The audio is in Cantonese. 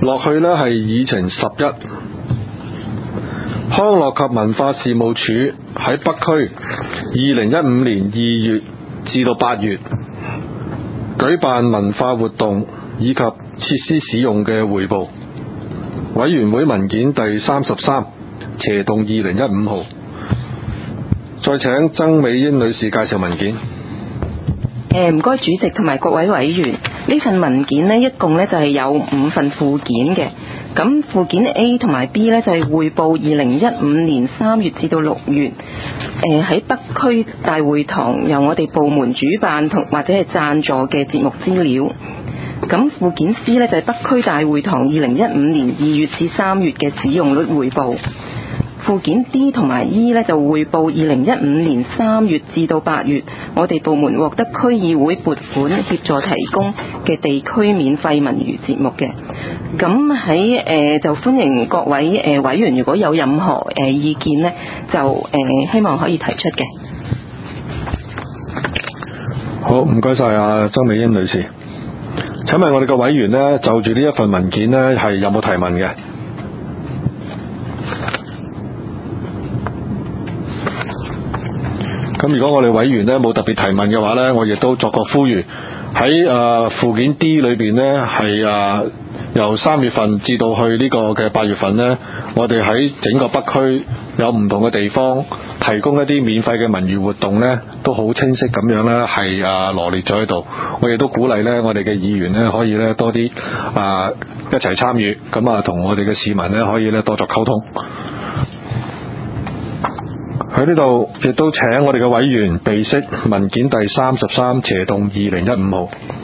落去呢係議程11，康樂及文化事務署喺北區2015年2月至到8月舉辦文化活動以及設施使用嘅匯報，委員會文件第33斜洞2015號。再請曾美英女士介紹文件。 唔該主席同埋各位委員，呢份文件呢一共呢就係有5份附件嘅。咁附件 A 同埋 B 呢就係匯報2015年3月至到6月喺北區大會堂由我哋部門主辦同或者係贊助嘅節目資料。咁附件 C 呢就係北區大會堂2015年2月至3月嘅使用率匯報。附件 D 同埋 E 呢就匯報2015年3月至到8月我哋部門獲得區議會撥款協助提供嘅地區免費文娛節目嘅。咁喺就歡迎各位委員如果有任何意見呢，就希望可以提出嘅。 好，唔該晒曾美英女士。請問我哋嘅委員呢，就住呢一份文件呢，係有冇提問嘅？咁如果我哋委員呢冇特別提問嘅話呢，我亦都作個呼籲，喺附件 D 裏邊呢，係由3月份至到去呢個嘅8月份呢，我哋喺整個北區有唔同嘅地方提供一啲免費嘅文娛活動呢，都好清晰咁樣呢係羅列咗喺度。我亦都鼓勵呢，我哋嘅議員呢可以呢多啲一齊參與，咁同我哋嘅市民呢可以呢多作溝通。喺呢度亦都請我哋嘅委員備悉文件第33斜洞2015號。